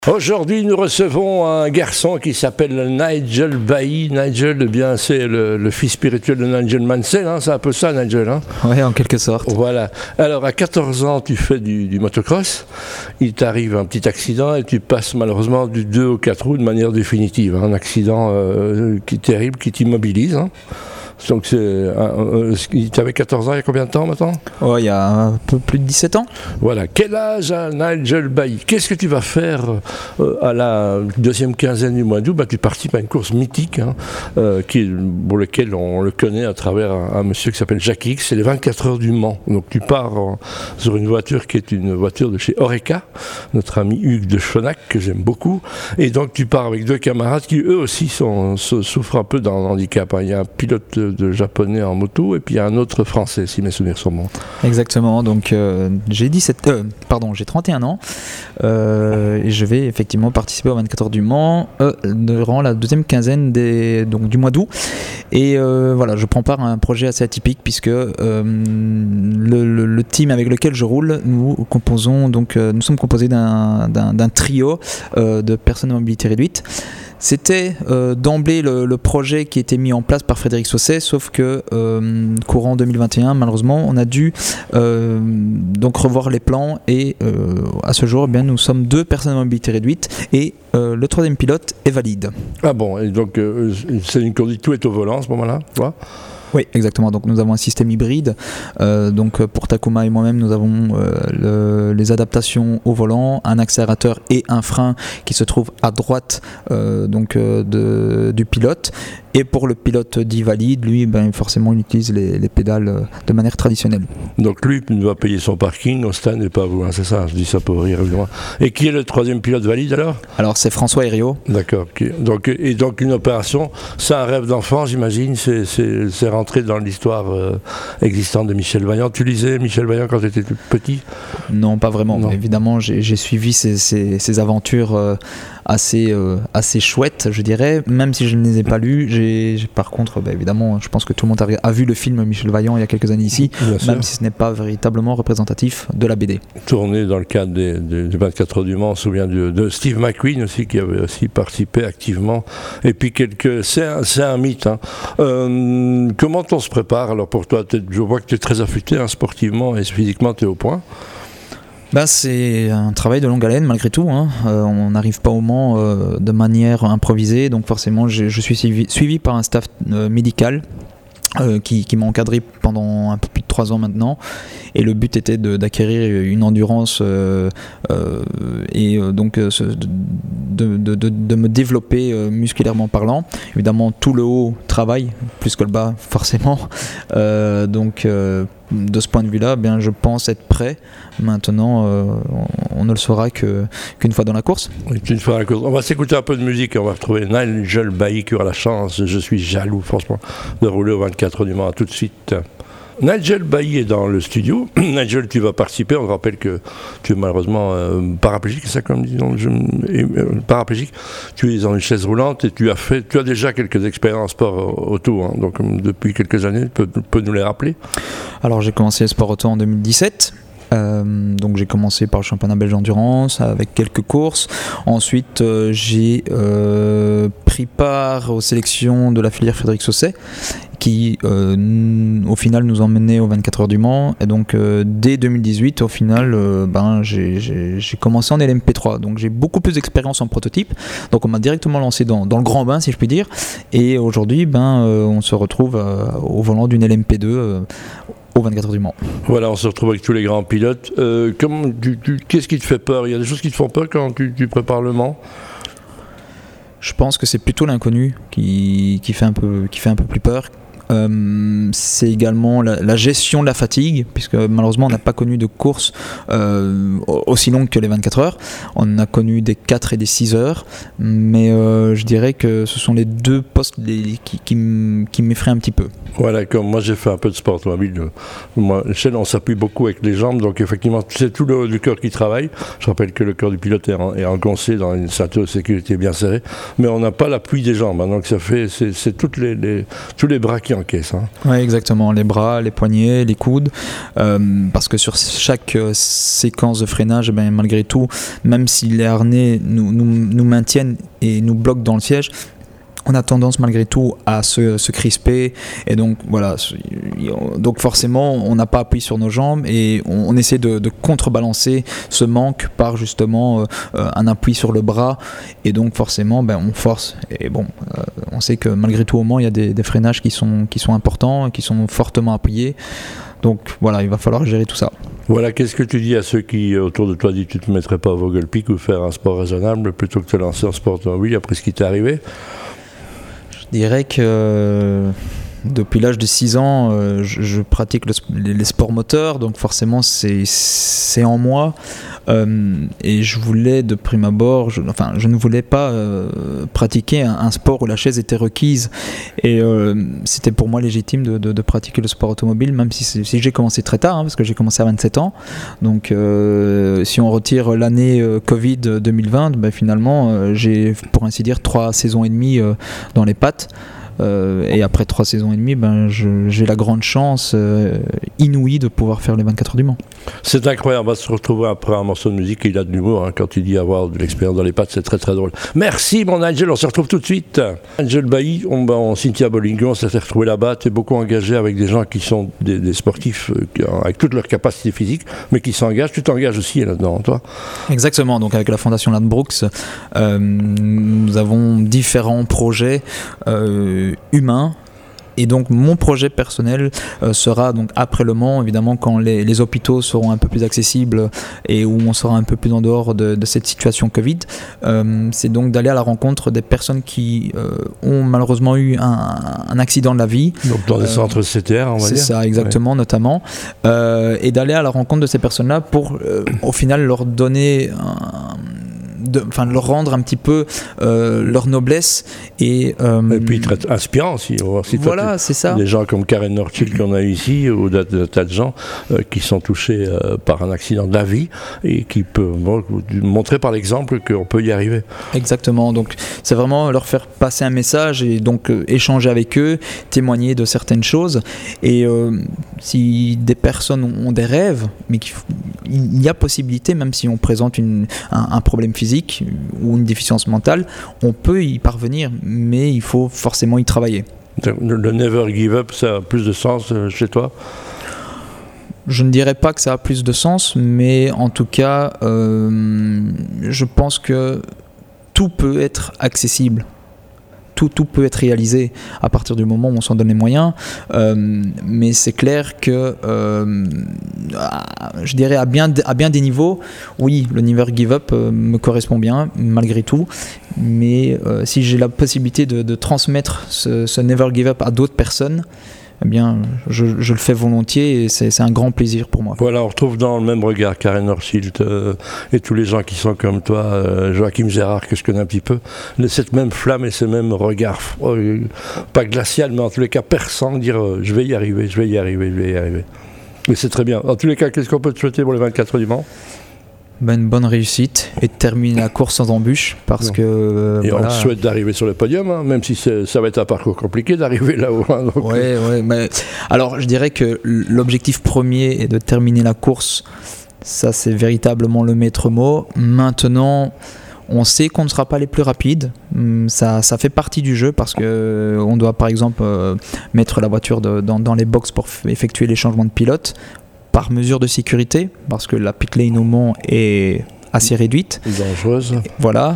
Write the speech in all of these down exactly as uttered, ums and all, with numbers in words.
Aujourd'hui, nous recevons un garçon qui s'appelle Nigel Bailly. Nigel, eh bien, c'est le, le fils spirituel de Nigel Mansell, hein, c'est un peu ça, Nigel. Hein. Oui, en quelque sorte. Voilà. Alors, à quatorze ans, tu fais du, du motocross. Il t'arrive un petit accident et tu passes malheureusement du deux au quatre roues de manière définitive. Hein, un accident euh, qui est terrible, qui t'immobilise. Hein. Donc, c'est, euh, tu avais quatorze ans il y a combien de temps maintenant ? Oh, il y a un peu plus de dix-sept ans. Voilà. Quel âge a Nigel Bailly ? Qu'est-ce que tu vas faire euh, à la deuxième quinzaine du mois d'août ? Bah, tu participes à une course mythique hein, euh, qui, pour laquelle on le connaît à travers un, un monsieur qui s'appelle Jacques X. C'est les vingt-quatre heures du Mans. Donc, tu pars en, sur une voiture qui est une voiture de chez Oreca, notre ami Hugues de Chonac, que j'aime beaucoup. Et donc, tu pars avec deux camarades qui, eux aussi, sont, sont, souffrent un peu d'un handicap. Hein. Il y a un pilote de japonais en moto et puis il y a un autre français si mes souvenirs sont bons. Exactement, donc euh, j'ai dix-sept, euh, pardon, j'ai trente et un ans euh, et je vais effectivement participer aux vingt-quatre heures du Mans euh, durant la deuxième quinzaine des, donc, du mois d'août et euh, voilà, je prends part à un projet assez atypique puisque euh, le, le, le team avec lequel je roule, nous composons donc euh, nous sommes composés d'un, d'un, d'un trio euh, de personnes à mobilité réduite. C'était euh, d'emblée le, le projet qui était mis en place par Frédéric Sausset, sauf que euh, courant deux mille vingt et un, malheureusement, on a dû euh, donc revoir les plans et euh, à ce jour, eh bien, nous sommes deux personnes à mobilité réduite et euh, le troisième pilote est valide. Ah bon, et donc euh, c'est une conduite, tout est au volant à ce moment-là, tu vois ? Oui, exactement. Donc nous avons un système hybride. Euh, donc pour Takuma et moi-même, nous avons euh, le, les adaptations au volant, un accélérateur et un frein qui se trouvent à droite euh, donc euh, de, du pilote. Et pour le pilote dit valide, lui, ben, forcément, il utilise les, les pédales de manière traditionnelle. Donc lui, il va payer son parking au stand et pas vous, hein, c'est ça, je dis ça pour rire évidemment. Et qui est le troisième pilote valide alors ? Alors c'est François Herriot. D'accord. Donc, et donc une opération, c'est un rêve d'enfant, j'imagine, c'est, c'est, c'est rentré dans l'histoire euh, existante de Michel Vaillant. Tu lisais Michel Vaillant quand tu étais petit ? Non, pas vraiment. Non. Évidemment, j'ai, j'ai suivi ces, ces, ces aventures euh, assez, euh, assez chouettes, je dirais, même si je ne les ai pas lues. J'ai, j'ai, par contre, bah, évidemment, je pense que tout le monde a, a vu le film Michel Vaillant il y a quelques années ici, Bien même sûr. si ce n'est pas véritablement représentatif de la B D. Tourné dans le cadre des, des, des vingt-quatre heures du Mans, on se souvient de, de Steve McQueen aussi, qui avait aussi participé activement. Et puis, quelques, c'est, un, c'est un mythe. Hein. Euh, comment on se prépare alors pour toi ? Je vois que tu es très affûté hein, sportivement et physiquement, tu es au point. Bah, c'est un travail de longue haleine malgré tout, hein. euh, on n'arrive pas au Mans euh, de manière improvisée, donc forcément je, je suis suivi, suivi par un staff euh, médical euh, qui, qui m'a encadré pendant un peu plus de trois ans maintenant, et le but était de, d'acquérir une endurance euh, euh, et euh, donc euh, de, de, de, de me développer euh, musculairement parlant. Évidemment tout le haut travaille plus que le bas forcément, euh, donc euh, de ce point de vue-là, bien, je pense être prêt. Maintenant, euh, on, on ne le saura que, qu'une fois dans la course. Une fois dans la course. On va s'écouter un peu de musique et on va retrouver Nigel Bailly qui aura la chance, je suis jaloux franchement, de rouler au vingt-quatre heures du Mans. À tout de suite. Nigel Bailly est dans le studio. Nigel, tu vas participer. On te rappelle que tu es malheureusement euh, paraplégique, c'est ça comme disons, je, euh, paraplégique. Tu es dans une chaise roulante et tu as fait, tu as déjà quelques expériences en sport auto, hein, donc depuis quelques années. Tu peux, peux nous les rappeler ? Alors j'ai commencé le sport auto en deux mille dix-sept. Euh, donc j'ai commencé par le championnat belge d'endurance avec quelques courses. Ensuite euh, j'ai euh, pris part aux sélections de la filière Frédéric Sausset qui euh, n- au final nous emmenait aux vingt-quatre heures du Mans, et donc euh, dès deux mille dix-huit au final euh, ben, j'ai, j'ai, j'ai commencé en L M P trois, donc j'ai beaucoup plus d'expérience en prototype, donc on m'a directement lancé dans, dans le grand bain si je puis dire, et aujourd'hui ben, euh, on se retrouve euh, au volant d'une L M P deux euh, au vingt-quatre heures du Mans. Voilà, on se retrouve avec tous les grands pilotes. Euh, comment, tu, tu, qu'est-ce qui te fait peur ? Il y a des choses qui te font peur quand tu, tu prépares le Mans ? Je pense que c'est plutôt l'inconnu qui, qui, fait un peu, qui fait un peu plus peur. Euh, c'est également la, la gestion de la fatigue, puisque malheureusement on n'a pas connu de course euh, aussi longue que les vingt-quatre heures. On a connu des quatre et des six heures, mais euh, je dirais que ce sont les deux postes les, qui, qui, qui m'effraient un petit peu. Voilà, comme moi j'ai fait un peu de sport automobile. Moi, chez nous, on s'appuie beaucoup avec les jambes, donc effectivement, c'est tout le haut du corps qui travaille. Je rappelle que le corps du pilote est, en, est engoncé dans une ceinture de sécurité bien serrée, mais on n'a pas l'appui des jambes, hein, donc ça fait, c'est, c'est toutes les, les, tous les bras qui en caisse. Hein. Oui, exactement. Les bras, les poignets, les coudes. Euh, parce que sur chaque euh, séquence de freinage, eh bien, malgré tout, même si les harnais nous, nous, nous maintiennent et nous bloquent dans le siège, on a tendance malgré tout à se, se crisper, et donc voilà, donc forcément on n'a pas appuyé sur nos jambes et on, on essaie de, de contrebalancer ce manque par justement euh, un appui sur le bras, et donc forcément ben, on force, et bon euh, on sait que malgré tout au Mans il y a des, des freinages qui sont, qui sont importants, qui sont fortement appuyés, donc voilà, il va falloir gérer tout ça. Voilà, qu'est-ce que tu dis à ceux qui, autour de toi, disent que tu ne te mettrais pas au Vogelpick ou faire un sport raisonnable plutôt que de te lancer en sport automobile après ce qui t'est arrivé? Je dirais que euh, depuis l'âge de six ans, euh, je, je pratique le, les, les sports moteurs, donc forcément c'est, c'est en moi. Euh, et je voulais de prime abord, je, enfin je ne voulais pas euh, pratiquer un, un sport où la chaise était requise. Et euh, c'était pour moi légitime de, de, de pratiquer le sport automobile, même si, si j'ai commencé très tard, hein, parce que j'ai commencé à vingt-sept ans. Donc euh, si on retire l'année euh, Covid deux mille vingt, ben, finalement euh, j'ai pour ainsi dire trois saisons et demie euh, dans les pattes. Euh, et après trois saisons et demie, ben, je, j'ai la grande chance euh, inouïe de pouvoir faire les vingt-quatre heures du Mans. C'est incroyable, on va se retrouver après un morceau de musique et il a de l'humour, hein, quand il dit avoir de l'expérience dans les pattes, c'est très très drôle. Merci mon Nigel, on se retrouve tout de suite. Nigel Bailly, on va en Cynthia Bolingo, on s'est retrouvé là-bas, tu es beaucoup engagé avec des gens qui sont des, des sportifs euh, avec toutes leurs capacités physiques, mais qui s'engagent, tu t'engages aussi là-dedans, toi? Exactement, donc avec la Fondation Ladbrokes, euh, nous avons différents projets euh, humain. Et donc mon projet personnel euh, sera donc après le Mans, évidemment quand les, les hôpitaux seront un peu plus accessibles et où on sera un peu plus en dehors de, de cette situation Covid, euh, c'est donc d'aller à la rencontre des personnes qui euh, ont malheureusement eu un, un accident de la vie. Donc dans des euh, centres C T R, on va c'est dire. C'est ça, exactement, ouais. Notamment. Euh, et d'aller à la rencontre de ces personnes-là pour euh, au final leur donner un... De, enfin, de leur rendre un petit peu euh, leur noblesse et, euh, et puis très inspirant aussi. Si voilà, toi, c'est ça. Des gens comme Karen Northchild qu'on a ici, ou des tas de gens euh, qui sont touchés euh, par un accident de la vie et qui peuvent bon, montrer par l'exemple qu'on peut y arriver. Exactement. Donc, c'est vraiment leur faire passer un message et donc euh, échanger avec eux, témoigner de certaines choses. Et euh, si des personnes ont des rêves, mais il y a possibilité, même si on présente une, un, un problème physique ou une déficience mentale, on peut y parvenir, mais il faut forcément y travailler. Le never give up, ça a plus de sens chez toi? Je ne dirais pas que ça a plus de sens, mais en tout cas, euh, je pense que tout peut être accessible. Tout, tout peut être réalisé à partir du moment où on s'en donne les moyens, euh, mais c'est clair que euh, à, je dirais à bien, à bien des niveaux, oui, le never give up euh, me correspond bien malgré tout, mais euh, si j'ai la possibilité de, de transmettre ce, ce never give up à d'autres personnes, eh bien, je, je le fais volontiers et c'est, c'est un grand plaisir pour moi. Voilà, on retrouve dans le même regard Karen Northchild euh, et tous les gens qui sont comme toi, euh, Joachim Gérard, que je connais un petit peu, cette même flamme et ce même regard, euh, pas glacial, mais en tous les cas perçant, dire euh, je vais y arriver, je vais y arriver, je vais y arriver. Mais c'est très bien. En tous les cas, qu'est-ce qu'on peut te souhaiter pour les vingt-quatre heures du Mans? Ben, une bonne réussite et de terminer la course sans embûche parce non. que euh, et voilà. On te souhaite d'arriver sur le podium, hein, même si ça va être un parcours compliqué d'arriver là-haut. Hein, donc... ouais, ouais, mais alors je dirais que l'objectif premier est de terminer la course. Ça, c'est véritablement le maître mot. Maintenant, on sait qu'on ne sera pas les plus rapides. Ça, ça fait partie du jeu parce que on doit par exemple euh, mettre la voiture de, dans, dans les box pour f- effectuer les changements de pilote. Par mesure de sécurité, parce que la pit lane au Mans est assez réduite. Dangereuse. Voilà.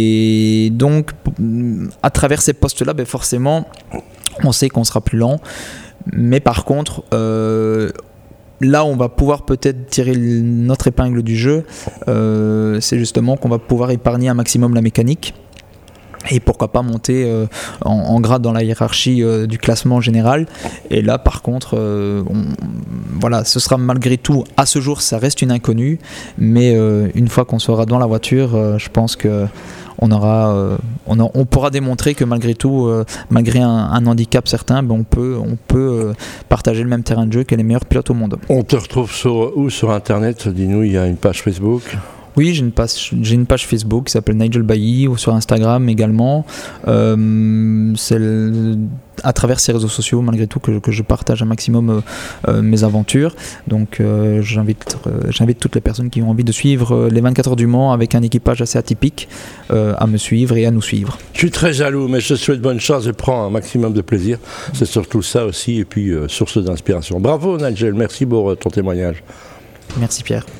Et donc, à travers ces postes-là, ben forcément, on sait qu'on sera plus lent. Mais par contre, euh, là où on va pouvoir peut-être tirer notre épingle du jeu, euh, c'est justement qu'on va pouvoir épargner un maximum la mécanique. Et pourquoi pas monter euh, en, en grade dans la hiérarchie euh, du classement général. Et là par contre euh, on, voilà, ce sera malgré tout, à ce jour ça reste une inconnue, mais euh, une fois qu'on sera dans la voiture, euh, je pense que on aura, euh, on, a, on pourra démontrer que malgré tout, euh, malgré un, un handicap certain, ben on peut, on peut euh, partager le même terrain de jeu que les meilleurs pilotes au monde. On te retrouve sur, où sur internet? Dis-nous, il y a une page Facebook? Oui, j'ai une page, j'ai une page Facebook qui s'appelle Nigel Bailly, ou sur Instagram également. Euh, c'est le, à travers ces réseaux sociaux, malgré tout, que, que je partage un maximum euh, euh, mes aventures. Donc euh, j'invite, euh, j'invite toutes les personnes qui ont envie de suivre euh, les vingt-quatre heures du Mans avec un équipage assez atypique euh, à me suivre et à nous suivre. Je suis très jaloux, mais je te souhaite bonne chance et prends un maximum de plaisir. C'est surtout ça aussi, et puis euh, source d'inspiration. Bravo Nigel, merci pour euh, ton témoignage. Merci Pierre.